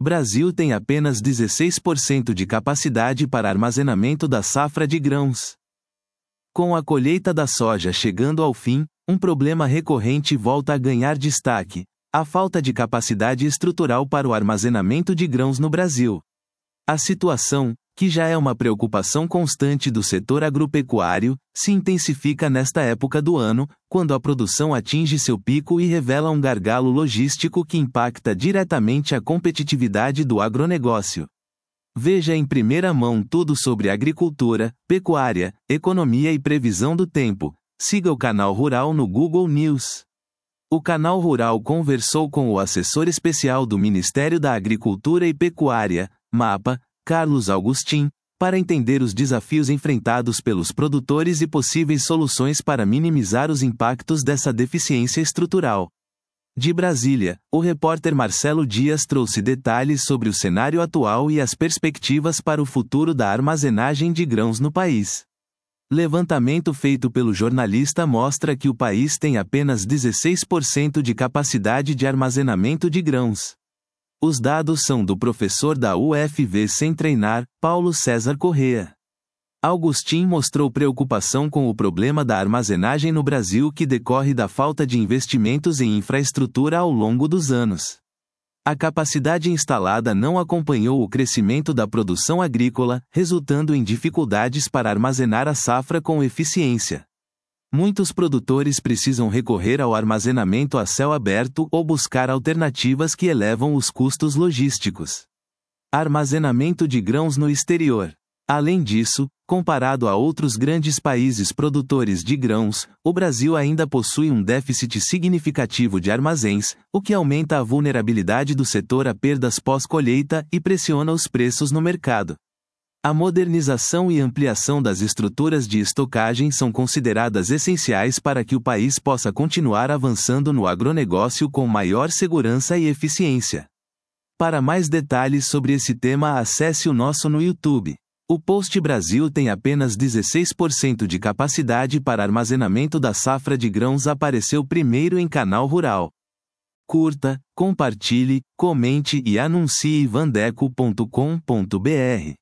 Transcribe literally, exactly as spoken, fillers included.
Brasil tem apenas dezesseis por cento de capacidade para armazenamento da safra de grãos. Com a colheita da soja chegando ao fim, um problema recorrente volta a ganhar destaque: a falta de capacidade estrutural para o armazenamento de grãos no Brasil. A situação, que já é uma preocupação constante do setor agropecuário, se intensifica nesta época do ano, quando a produção atinge seu pico e revela um gargalo logístico que impacta diretamente a competitividade do agronegócio. Veja em primeira mão tudo sobre agricultura, pecuária, economia e previsão do tempo. Siga o Canal Rural no Google News. O Canal Rural conversou com o assessor especial do Ministério da Agricultura e Pecuária, MAPA, Carlos Augustin, para entender os desafios enfrentados pelos produtores e possíveis soluções para minimizar os impactos dessa deficiência estrutural. De Brasília, o repórter Marcelo Dias trouxe detalhes sobre o cenário atual e as perspectivas para o futuro da armazenagem de grãos no país. Levantamento feito pelo jornalista mostra que o país tem apenas dezesseis por cento de capacidade de armazenamento de grãos. Os dados são do professor da U F V Sem Treinar, Paulo César Corrêa. Augustin mostrou preocupação com o problema da armazenagem no Brasil que decorre da falta de investimentos em infraestrutura ao longo dos anos. A capacidade instalada não acompanhou o crescimento da produção agrícola, resultando em dificuldades para armazenar a safra com eficiência. Muitos produtores precisam recorrer ao armazenamento a céu aberto ou buscar alternativas que elevam os custos logísticos. Armazenamento de grãos no exterior. Além disso, comparado a outros grandes países produtores de grãos, o Brasil ainda possui um déficit significativo de armazéns, o que aumenta a vulnerabilidade do setor a perdas pós-colheita e pressiona os preços no mercado. A modernização e ampliação das estruturas de estocagem são consideradas essenciais para que o país possa continuar avançando no agronegócio com maior segurança e eficiência. Para mais detalhes sobre esse tema, acesse o nosso no YouTube. O Post Brasil tem apenas dezesseis por cento de capacidade para armazenamento da safra de grãos. Apareceu primeiro em Canal Rural. Curta, compartilhe, comente e anuncie vandeco ponto com ponto br.